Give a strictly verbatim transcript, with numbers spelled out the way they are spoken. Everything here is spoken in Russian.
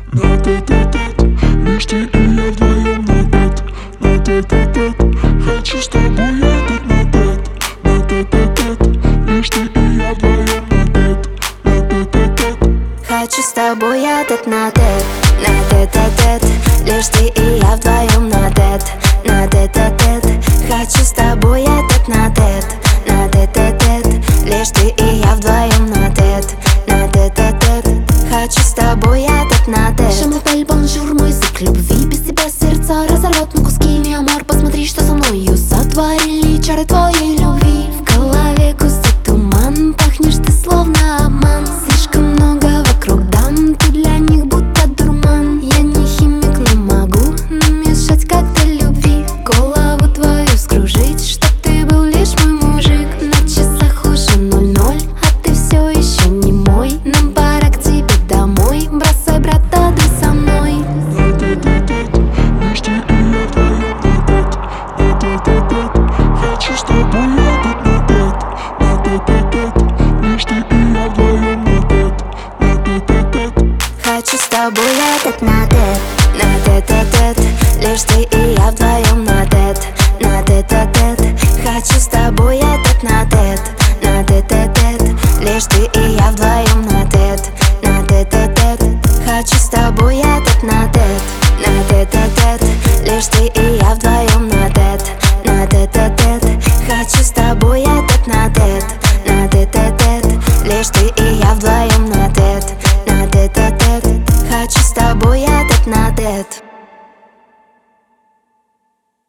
На тет-а-тет, лишь ты и я вдвоем на тет. На тет-а-тет, хочу с тобой этот на тет. На тет-а-тет, лишь ты и я вдвоем на тет. На тет-а-тет, хочу с тобой этот на тет. На тет-а-тет, лишь ты и я вдвоем на тет. На тет-а-тет, хочу с тобой этот на тет. На тет-а-тет, лишь ты и я вдвоем на тет. На тет-а-тет, хочу с тобой этот на тет. Шамлапель, бонжур, мой язык любви. Без тебя сердце разорвет на куски. Mi amor, посмотри, что со мною сотворили чары твоей любви. В голове густой туман, пахнешь ты словно обман. Слишком много вокруг дам, ты для них будто дурман. Я не химик, но могу намешать коктейль любви. Голову твою скружить, чтоб ты был лишь мой мужик. На часах уже ноль-ноль, а ты все еще не мой. Нам пора к тебе домой, бросай, брата, ты со мной. на тет-а-тет, лишь ты и я вдвоем на тет. На тет-а-тет, хочу с тобой этот на тет. На тет-а-тет, лишь ты и я вдвоем на тет. На тет-а-тет, хочу с тобой этот на тет. На тет-а-тет, лишь ты и